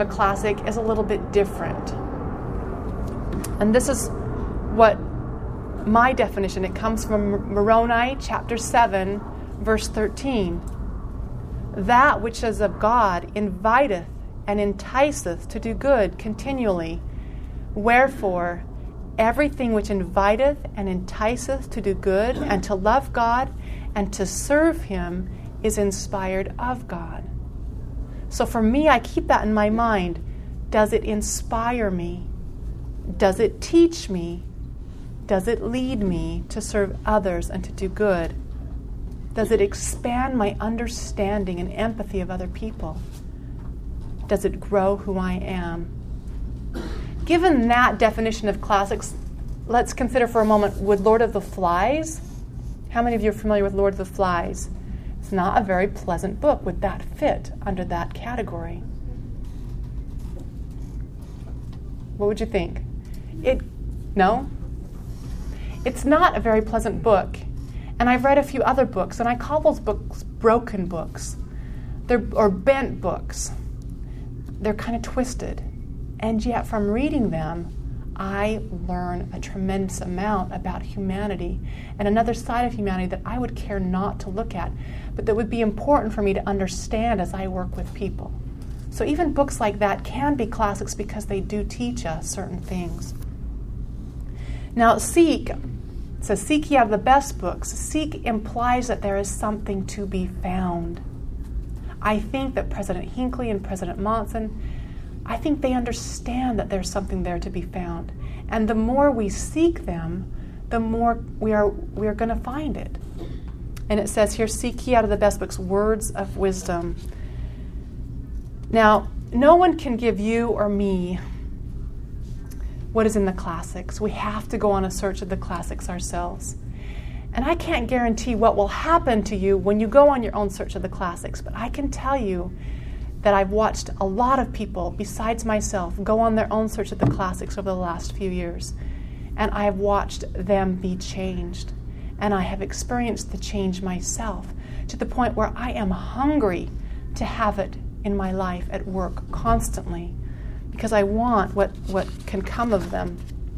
A classic is a little bit different. And this is what my definition, it comes from Moroni chapter 7, verse 13. That which is of God inviteth and enticeth to do good continually. Wherefore, everything which inviteth and enticeth to do good and to love God and to serve Him is inspired of God. So for me, I keep that in my mind. Does it inspire me? Does it teach me? Does it lead me to serve others and to do good? Does it expand my understanding and empathy of other people? Does it grow who I am? Given that definition of classics, let's consider for a moment, would Lord of the Flies? How many of you are familiar with Lord of the Flies? It's not a very pleasant book. Would that fit under that category? What would you think? No? It's not a very pleasant book. And I've read a few other books, and I call those books broken books. Or bent books. They're kind of twisted. And yet from reading them, I learn a tremendous amount about humanity and another side of humanity that I would care not to look at, but that would be important for me to understand as I work with people. So even books like that can be classics because they do teach us certain things. Now, seek, it says, seek ye out of the best books. Seek implies that there is something to be found. I think that President Hinckley and President Monson, I think they understand that there's something there to be found. And the more we seek them, the more we are going to find it. And it says here, seek ye out of the best books, words of wisdom. Now, no one can give you or me what is in the classics. We have to go on a search of the classics ourselves. And I can't guarantee what will happen to you when you go on your own search of the classics, but I can tell you that I've watched a lot of people, besides myself, go on their own search of the classics over the last few years. And I have watched them be changed. And I have experienced the change myself to the point where I am hungry to have it in my life at work constantly because I want what can come of them.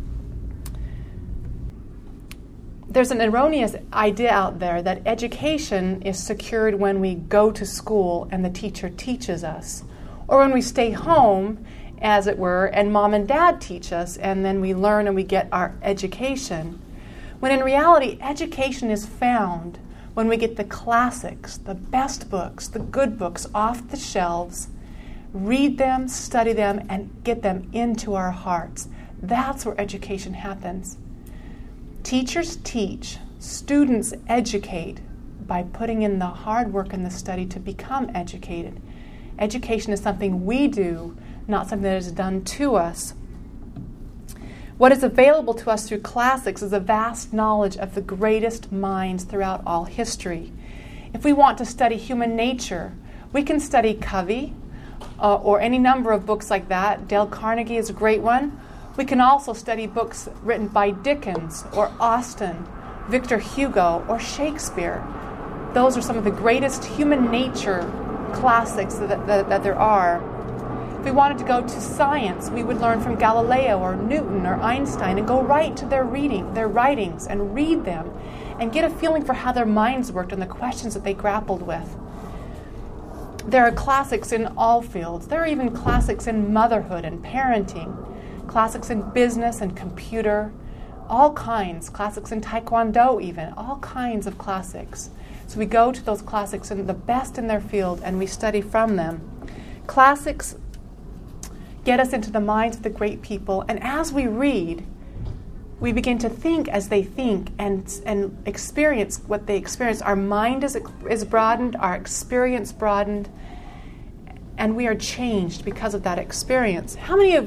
There's an erroneous idea out there that education is secured when we go to school and the teacher teaches us, or when we stay home, as it were, and mom and dad teach us, and then we learn and we get our education. When in reality, education is found when we get the classics, the best books, the good books off the shelves, read them, study them, and get them into our hearts. That's where education happens. Teachers teach, students educate by putting in the hard work and the study to become educated. Education is something we do, not something that is done to us. What is available to us through classics is a vast knowledge of the greatest minds throughout all history. If we want to study human nature, we can study Covey or any number of books like that. Dale Carnegie is a great one. We can also study books written by Dickens or Austen, Victor Hugo, or Shakespeare. Those are some of the greatest human nature classics that there are. If we wanted to go to science, we would learn from Galileo or Newton or Einstein and go right to their writings and read them and get a feeling for how their minds worked and the questions that they grappled with. There are classics in all fields. There are even classics in motherhood and parenting, classics in business and computer, all kinds, classics in Taekwondo even, all kinds of classics. So we go to those classics and the best in their field and we study from them. Classics get us into the minds of the great people, and as we read, we begin to think as they think and experience what they experience. Our mind is broadened, our experience broadened, and we are changed because of that experience. How many of